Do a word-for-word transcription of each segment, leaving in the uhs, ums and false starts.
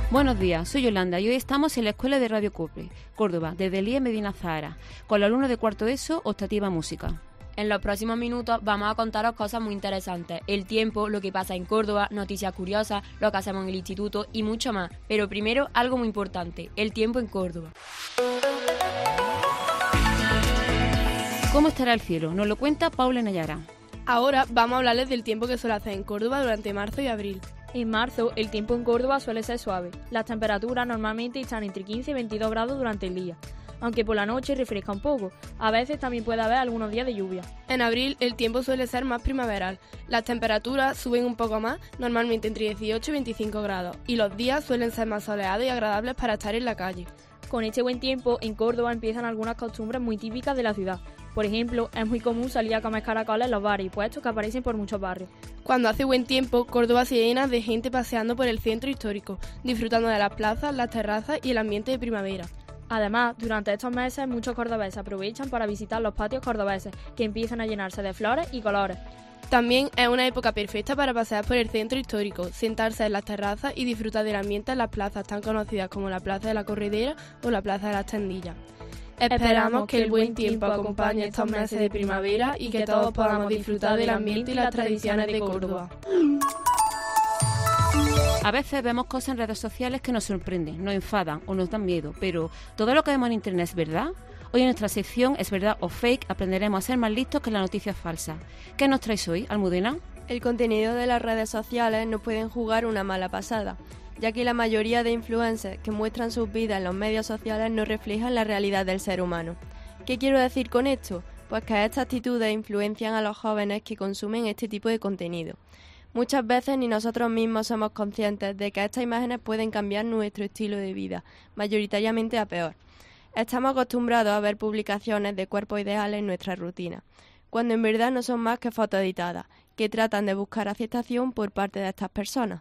Buenos días, soy Yolanda y hoy estamos en la Escuela de Radio Cope, Córdoba, desde el I E Medina Zahara, con los alumnos de cuarto ESO, optativa música. En los próximos minutos vamos a contaros cosas muy interesantes, el tiempo, lo que pasa en Córdoba, noticias curiosas, lo que hacemos en el instituto y mucho más. Pero primero, algo muy importante, el tiempo en Córdoba. ¿Cómo estará el cielo? Nos lo cuenta Paula Nayara. Ahora vamos a hablarles del tiempo que suele hacer en Córdoba durante marzo y abril. En marzo, el tiempo en Córdoba suele ser suave. Las temperaturas normalmente están entre quince y veintidós grados durante el día, aunque por la noche refresca un poco. A veces también puede haber algunos días de lluvia. En abril, el tiempo suele ser más primaveral. Las temperaturas suben un poco más, normalmente entre dieciocho y veinticinco grados, y los días suelen ser más soleados y agradables para estar en la calle. Con este buen tiempo, en Córdoba empiezan algunas costumbres muy típicas de la ciudad. Por ejemplo, es muy común salir a comer caracoles en los bares y puestos que aparecen por muchos barrios. Cuando hace buen tiempo, Córdoba se llena de gente paseando por el centro histórico, disfrutando de las plazas, las terrazas y el ambiente de primavera. Además, durante estos meses muchos cordobeses aprovechan para visitar los patios cordobeses, que empiezan a llenarse de flores y colores. También es una época perfecta para pasear por el centro histórico, sentarse en las terrazas y disfrutar del ambiente en las plazas tan conocidas como la Plaza de la Corredera o la Plaza de las Tendillas. Esperamos que el buen tiempo acompañe estos meses de primavera y que todos podamos disfrutar del ambiente y las tradiciones de Córdoba. A veces vemos cosas en redes sociales que nos sorprenden, nos enfadan o nos dan miedo, pero ¿todo lo que vemos en internet es verdad? Hoy en nuestra sección ¿Es verdad o fake? Aprenderemos a ser más listos que las noticias falsas. ¿Qué nos traes hoy, Almudena? El contenido de las redes sociales nos pueden jugar una mala pasada, ya que la mayoría de influencers que muestran sus vidas en los medios sociales no reflejan la realidad del ser humano. ¿Qué quiero decir con esto? Pues que estas actitudes influencian a los jóvenes que consumen este tipo de contenido. Muchas veces ni nosotros mismos somos conscientes de que estas imágenes pueden cambiar nuestro estilo de vida, mayoritariamente a peor. Estamos acostumbrados a ver publicaciones de cuerpos ideales en nuestra rutina, cuando en verdad no son más que fotos editadas, que tratan de buscar aceptación por parte de estas personas.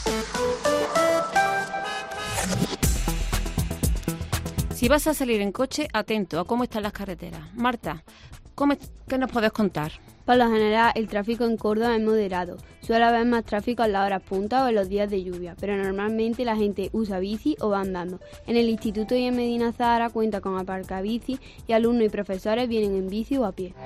Si vas a salir en coche, atento a cómo están las carreteras. Marta, ¿cómo, ¿qué nos puedes contar? Por lo general, el tráfico en Córdoba es moderado. Suele haber más tráfico en las horas punta o en los días de lluvia, pero normalmente la gente usa bici o va andando. En el instituto y en Medina Zahara cuenta con aparcabici y alumnos y profesores vienen en bici o a pie.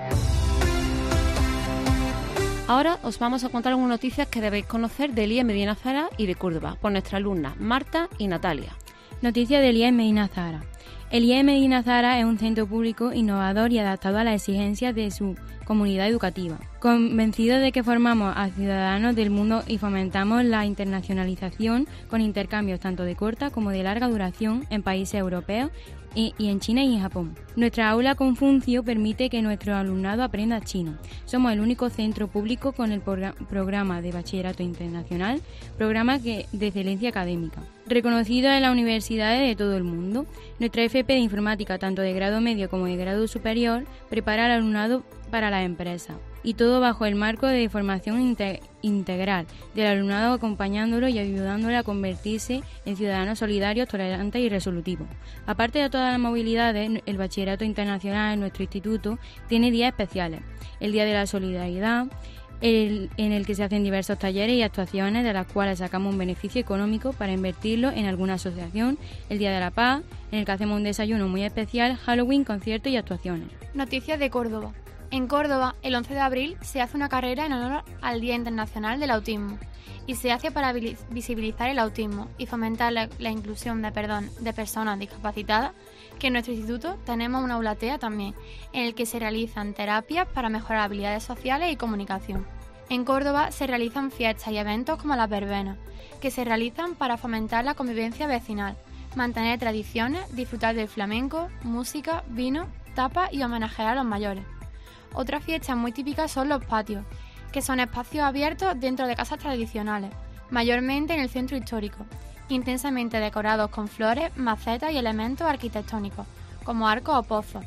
Ahora os vamos a contar algunas noticias que debéis conocer del I E Medina Zahara y de Córdoba, por nuestras alumnas Marta y Natalia. Noticias del I E Medina Zahara. El I E Medina Zahara es un centro público innovador y adaptado a las exigencias de su comunidad educativa. Convencido de que formamos a ciudadanos del mundo y fomentamos la internacionalización con intercambios tanto de corta como de larga duración en países europeos y en China y en Japón. Nuestra aula Confucio permite que nuestro alumnado aprenda chino. Somos el único centro público con el programa de Bachillerato Internacional, programa que, de excelencia académica, reconocido en las universidades de todo el mundo. Nuestra F P de Informática, tanto de grado medio como de grado superior, prepara al alumnado para las empresas. Y todo bajo el marco de formación inte- integral del alumnado, acompañándolo y ayudándolo a convertirse en ciudadanos solidarios, tolerantes y resolutivos. Aparte de todas las movilidades, el Bachillerato Internacional en nuestro instituto tiene días especiales. El Día de la Solidaridad, el, en el que se hacen diversos talleres y actuaciones de las cuales sacamos un beneficio económico para invertirlo en alguna asociación. El Día de la Paz, en el que hacemos un desayuno muy especial, Halloween, conciertos y actuaciones. Noticias de Córdoba. En Córdoba, el once de abril, se hace una carrera en honor al Día Internacional del Autismo y se hace para visibilizar el autismo y fomentar la, la inclusión de, perdón, de personas discapacitadas, que en nuestro instituto tenemos una aula TEA también, en el que se realizan terapias para mejorar habilidades sociales y comunicación. En Córdoba se realizan fiestas y eventos como las verbenas, que se realizan para fomentar la convivencia vecinal, mantener tradiciones, disfrutar del flamenco, música, vino, tapas y homenajear a los mayores. Otras fiestas muy típicas son los patios, que son espacios abiertos dentro de casas tradicionales, mayormente en el centro histórico, intensamente decorados con flores, macetas y elementos arquitectónicos, como arcos o pozos.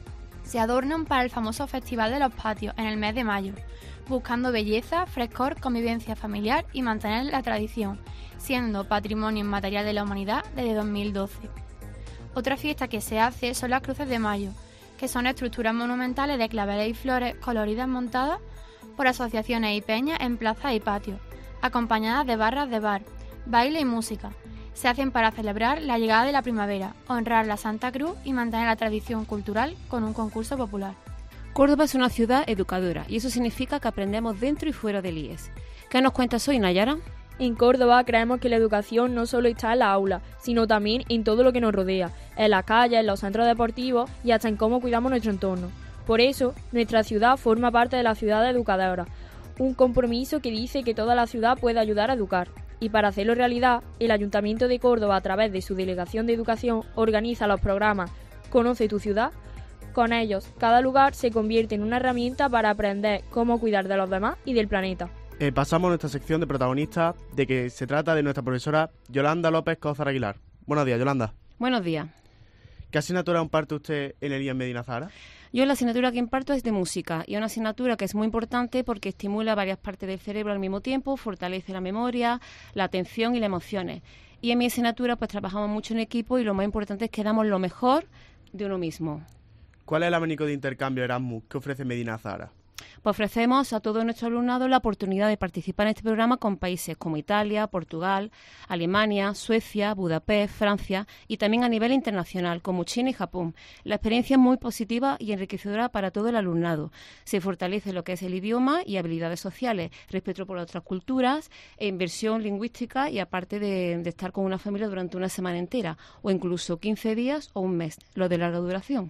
Se adornan para el famoso Festival de los Patios en el mes de mayo, buscando belleza, frescor, convivencia familiar y mantener la tradición, siendo patrimonio inmaterial de la humanidad desde dos mil doce. Otra fiesta que se hace son las Cruces de Mayo, que son estructuras monumentales de claveles y flores coloridas montadas por asociaciones y peñas en plazas y patios, acompañadas de barras de bar, baile y música. Se hacen para celebrar la llegada de la primavera, honrar la Santa Cruz y mantener la tradición cultural con un concurso popular. Córdoba es una ciudad educadora y eso significa que aprendemos dentro y fuera del I E S. ¿Qué nos cuentas hoy, Nayara? En Córdoba creemos que la educación no solo está en la aula, sino también en todo lo que nos rodea, en las calles, en los centros deportivos y hasta en cómo cuidamos nuestro entorno. Por eso, nuestra ciudad forma parte de la ciudad educadora, un compromiso que dice que toda la ciudad puede ayudar a educar. Y para hacerlo realidad, el Ayuntamiento de Córdoba, a través de su Delegación de Educación, organiza los programas Conoce tu ciudad. Con ellos, cada lugar se convierte en una herramienta para aprender cómo cuidar de los demás y del planeta. Eh, pasamos a nuestra sección de protagonistas, de que se trata de nuestra profesora Yolanda López Cózar Aguilar. Buenos días, Yolanda. Buenos días. ¿Qué asignatura imparte usted en el I E S Medina Zahara? Yo la asignatura que imparto es de música y es una asignatura que es muy importante porque estimula varias partes del cerebro al mismo tiempo, fortalece la memoria, la atención y las emociones. Y en mi asignatura pues trabajamos mucho en equipo y lo más importante es que damos lo mejor de uno mismo. ¿Cuál es el abanico de intercambio Erasmus que ofrece Medina Zahara? Pues ofrecemos a todo nuestro alumnado la oportunidad de participar en este programa con países como Italia, Portugal, Alemania, Suecia, Budapest, Francia y también a nivel internacional como China y Japón. La experiencia es muy positiva y enriquecedora para todo el alumnado. Se fortalece lo que es el idioma y habilidades sociales, respeto por otras culturas, e inversión lingüística y aparte de, de estar con una familia durante una semana entera o incluso quince días o un mes, lo de larga duración.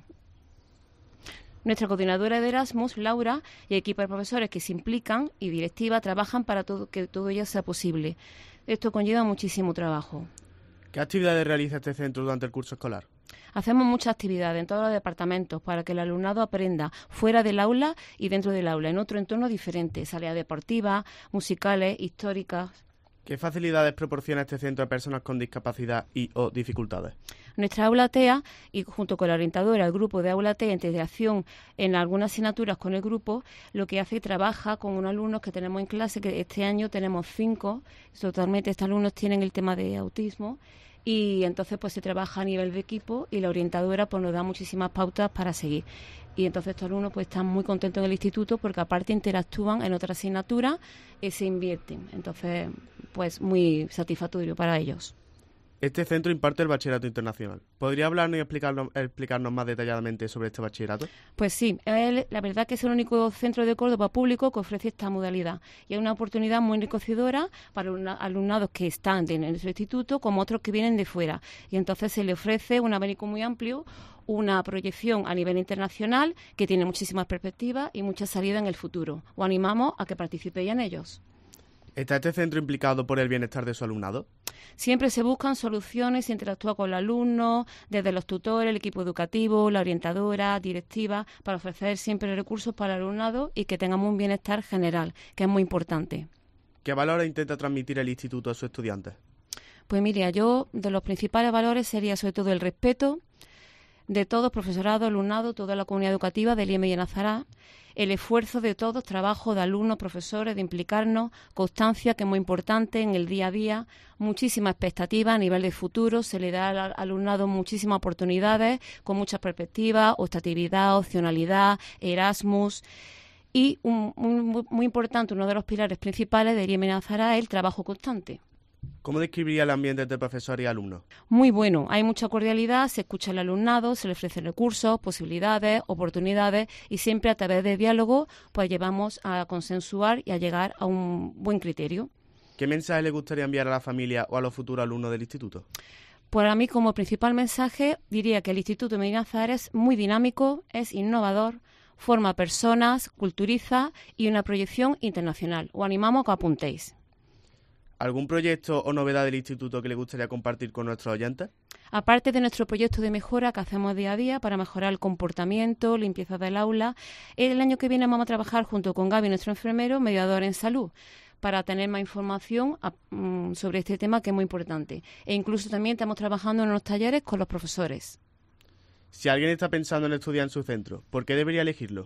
Nuestra coordinadora de Erasmus, Laura, y equipo de profesores que se implican y directiva trabajan para todo, que todo ello sea posible. Esto conlleva muchísimo trabajo. ¿Qué actividades realiza este centro durante el curso escolar? Hacemos muchas actividades en todos los departamentos para que el alumnado aprenda fuera del aula y dentro del aula, en otro entorno diferente, salidas deportivas, musicales, históricas. ¿Qué facilidades proporciona este centro a personas con discapacidad y o dificultades? Nuestra aula T E A, y junto con la orientadora, el grupo de aula T E A, integración en algunas asignaturas con el grupo, lo que hace trabaja con unos alumnos que tenemos en clase, que este año tenemos cinco, totalmente estos alumnos tienen el tema de autismo, y entonces pues se trabaja a nivel de equipo y la orientadora pues nos da muchísimas pautas para seguir. Y entonces estos alumnos pues están muy contentos en el instituto porque aparte interactúan en otras asignaturas y se invierten. Entonces, pues muy satisfactorio para ellos. Este centro imparte el bachillerato internacional. ¿Podría hablarnos y explicarnos, explicarnos más detalladamente sobre este bachillerato? Pues sí, él, la verdad que es el único centro de Córdoba público que ofrece esta modalidad. Y es una oportunidad muy enriquecedora para una, alumnados que están en nuestro instituto como otros que vienen de fuera. Y entonces se le ofrece un abanico muy amplio, una proyección a nivel internacional que tiene muchísimas perspectivas y mucha salida en el futuro. Os animamos a que participéis en ellos. ¿Está este centro implicado por el bienestar de su alumnado? Siempre se buscan soluciones, se interactúa con los alumnos, desde los tutores, el equipo educativo, la orientadora, directiva, para ofrecer siempre recursos para el alumnado y que tengamos un bienestar general, que es muy importante. ¿Qué valores intenta transmitir el instituto a sus estudiantes? Pues mira, yo de los principales valores sería sobre todo el respeto de todos, profesorado, alumnado, toda la comunidad educativa del I E S Medina Zahara, el esfuerzo de todos, trabajo de alumnos, profesores, de implicarnos, constancia, que es muy importante en el día a día, muchísima expectativa a nivel de futuro, se le da al alumnado muchísimas oportunidades, con muchas perspectivas, optatividad, opcionalidad, Erasmus. Y un, un, muy importante, uno de los pilares principales del I E S Medina Zahara es el trabajo constante. ¿Cómo describiría el ambiente entre profesores y alumnos? Muy bueno, hay mucha cordialidad, se escucha al alumnado, se le ofrecen recursos, posibilidades, oportunidades y siempre a través de diálogo pues llevamos a consensuar y a llegar a un buen criterio. ¿Qué mensaje le gustaría enviar a la familia o a los futuros alumnos del instituto? Pues a mí como principal mensaje diría que el Instituto Medina Zahara es muy dinámico, es innovador, forma personas, culturiza y una proyección internacional. Os animamos a que apuntéis. ¿Algún proyecto o novedad del instituto que le gustaría compartir con nuestros oyentes? Aparte de nuestro proyecto de mejora que hacemos día a día para mejorar el comportamiento, limpieza del aula, el año que viene vamos a trabajar junto con Gaby, nuestro enfermero, mediador en salud, para tener más información a, um, sobre este tema que es muy importante. E incluso también estamos trabajando en unos talleres con los profesores. Si alguien está pensando en estudiar en su centro, ¿por qué debería elegirlo?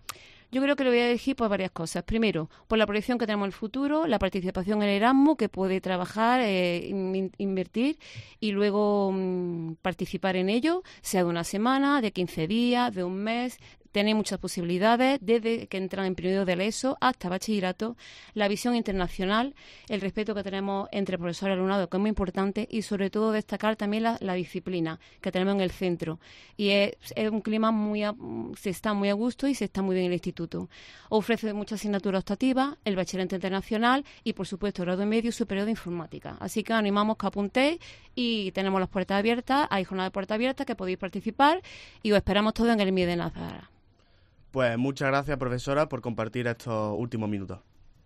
Yo creo que lo voy a elegir por varias cosas. Primero, por la proyección que tenemos en el futuro, la participación en el Erasmus, que puede trabajar, eh, in, invertir y luego mmm, participar en ello, sea de una semana, de quince días, de un mes, Tenéis muchas posibilidades, desde que entran en primero de la ESO hasta bachillerato, la visión internacional, el respeto que tenemos entre profesor y alumnado, que es muy importante, y sobre todo destacar también la, la disciplina que tenemos en el centro. Y es, es un clima muy, a, se está muy a gusto y se está muy bien en el instituto. Ofrece muchas asignaturas optativas, el bachillerato internacional y, por supuesto, grado medio y superior de informática. Así que animamos que apuntéis y tenemos las puertas abiertas, hay jornada de puertas abiertas que podéis participar y os esperamos todos en el M I E de Nazara. Pues muchas gracias, profesora, por compartir estos últimos minutos.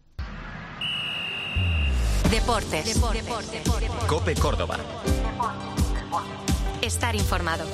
Deportes. Deportes. Deportes. Deportes. COPE Córdoba. Estar informado.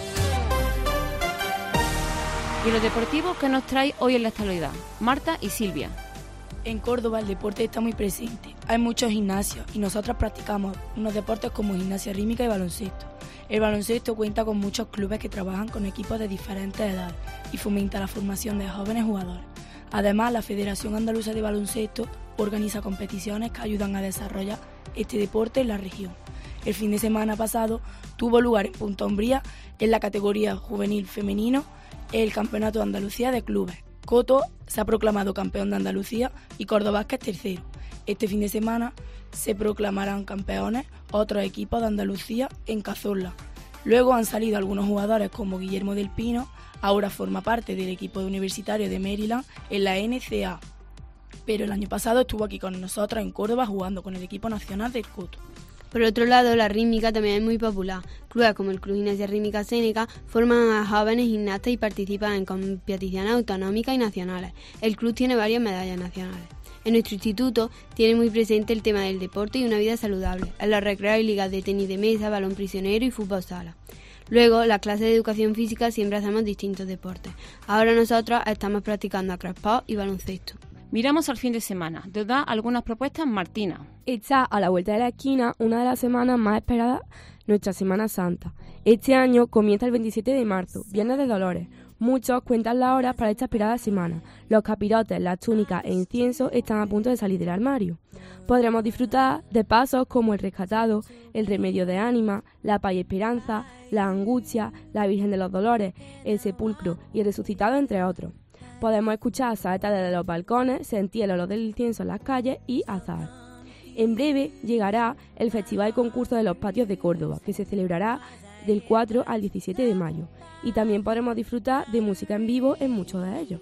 Y los deportivos que nos trae hoy en la actualidad, Marta y Silvia. En Córdoba el deporte está muy presente. Hay muchos gimnasios y nosotros practicamos unos deportes como gimnasia rítmica y baloncesto. El baloncesto cuenta con muchos clubes que trabajan con equipos de diferentes edades y fomenta la formación de jóvenes jugadores. Además, la Federación Andaluza de Baloncesto organiza competiciones que ayudan a desarrollar este deporte en la región. El fin de semana pasado tuvo lugar en Punta Umbría, en la categoría juvenil femenino, el Campeonato de Andalucía de Clubes. Coto se ha proclamado campeón de Andalucía y Córdoba es tercero. Este fin de semana se proclamarán campeones otros equipos de Andalucía en Cazorla. Luego han salido algunos jugadores como Guillermo del Pino, ahora forma parte del equipo universitario de Maryland en la N C A. Pero el año pasado estuvo aquí con nosotros en Córdoba jugando con el equipo nacional del Coto. Por otro lado, la rítmica también es muy popular. Clubes como el Club Gimnasia Rítmica Séneca forman a jóvenes gimnastas y participan en competiciones autonómicas y nacionales. El club tiene varias medallas nacionales. En nuestro instituto tiene muy presente el tema del deporte y una vida saludable. En los recreos hay ligas de tenis de mesa, balón prisionero y fútbol sala. Luego, las clases de educación física siempre hacemos distintos deportes. Ahora nosotros estamos practicando acrosport y baloncesto. Miramos al fin de semana. ¿Te da algunas propuestas, Martina? Está a la vuelta de la esquina una de las semanas más esperadas, nuestra Semana Santa. Este año comienza el veintisiete de marzo, Viernes de Dolores. Muchos cuentan las horas para esta esperada semana. Los capirotes, las túnicas e incienso están a punto de salir del armario. Podremos disfrutar de pasos como el Rescatado, el Remedio de Ánima, la Paz y Esperanza, la Angustia, la Virgen de los Dolores, el Sepulcro y el Resucitado, entre otros. Podemos escuchar saetas desde los balcones, sentir el olor del incienso en las calles y azar. En breve llegará el Festival Concurso de los Patios de Córdoba, que se celebrará del cuatro al diecisiete de mayo. Y también podremos disfrutar de música en vivo en muchos de ellos.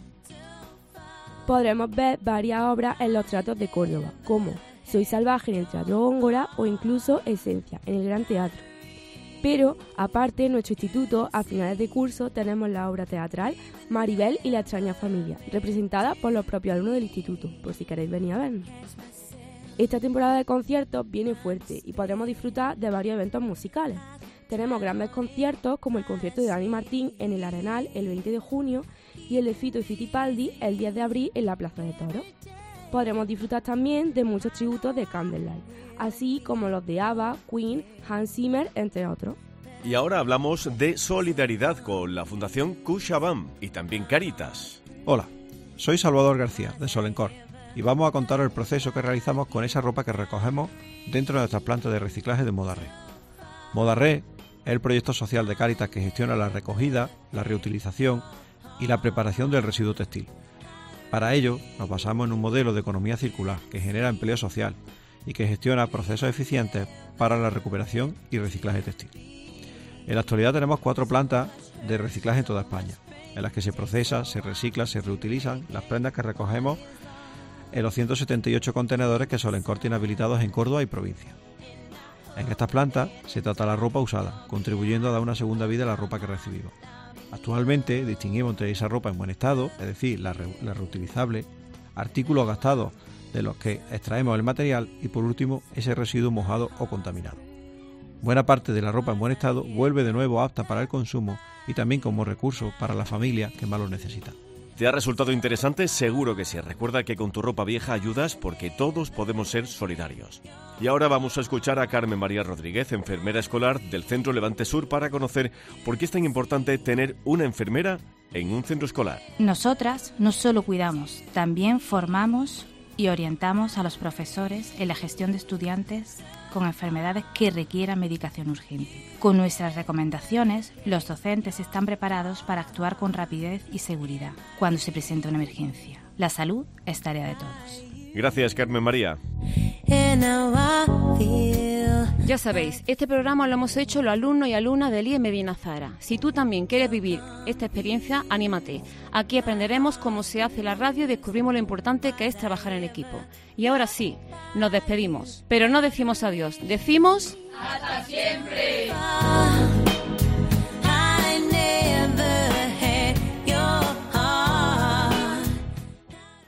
Podremos ver varias obras en los teatros de Córdoba, como Soy Salvaje en el Teatro Góngora o incluso Esencia en el Gran Teatro. Pero, aparte, en nuestro instituto, a finales de curso, tenemos la obra teatral Maribel y la extraña familia, representada por los propios alumnos del instituto, por si queréis venir a vernos. Esta temporada de conciertos viene fuerte y podremos disfrutar de varios eventos musicales. Tenemos grandes conciertos como el concierto de Dani Martín en el Arenal el veinte de junio y el de Fito y Fitipaldi el diez de abril en la Plaza de Toros. Podremos disfrutar también de muchos tributos de Candlelight, así como los de ABBA, Queen, Hans Zimmer, entre otros. Y ahora hablamos de solidaridad con la Fundación CaixaBank y también Caritas. Hola, soy Salvador García, de Solencor, y vamos a contaros el proceso que realizamos con esa ropa que recogemos dentro de nuestras plantas de reciclaje de Modarré. Modarré es el proyecto social de Caritas que gestiona la recogida, la reutilización y la preparación del residuo textil. Para ello, nos basamos en un modelo de economía circular que genera empleo social y que gestiona procesos eficientes para la recuperación y reciclaje textil. En la actualidad tenemos cuatro plantas de reciclaje en toda España, en las que se procesa, se recicla, se reutilizan las prendas que recogemos en los ciento setenta y ocho contenedores que Solencor tiene habilitados en Córdoba y provincia. En estas plantas se trata la ropa usada, contribuyendo a dar una segunda vida a la ropa que recibimos. Actualmente distinguimos entre esa ropa en buen estado, es decir, la, re- la reutilizable, artículos gastados de los que extraemos el material y por último ese residuo mojado o contaminado. Buena parte de la ropa en buen estado vuelve de nuevo apta para el consumo y también como recurso para la familia que más lo necesita. ¿Te ha resultado interesante? Seguro que sí. Recuerda que con tu ropa vieja ayudas porque todos podemos ser solidarios. Y ahora vamos a escuchar a Carmen María Rodríguez, enfermera escolar del Centro Levante Sur, para conocer por qué es tan importante tener una enfermera en un centro escolar. Nosotras no solo cuidamos, también formamos y orientamos a los profesores en la gestión de estudiantes con enfermedades que requieran medicación urgente. Con nuestras recomendaciones, los docentes están preparados para actuar con rapidez y seguridad cuando se presente una emergencia. La salud es tarea de todos. Gracias, Carmen María. Ya sabéis, este programa lo hemos hecho los alumnos y alumnas del I E Medina Zahara. Si tú también quieres vivir esta experiencia, anímate. Aquí aprenderemos cómo se hace la radio y descubrimos lo importante que es trabajar en equipo. Y ahora sí, nos despedimos. Pero no decimos adiós, decimos... ¡Hasta siempre!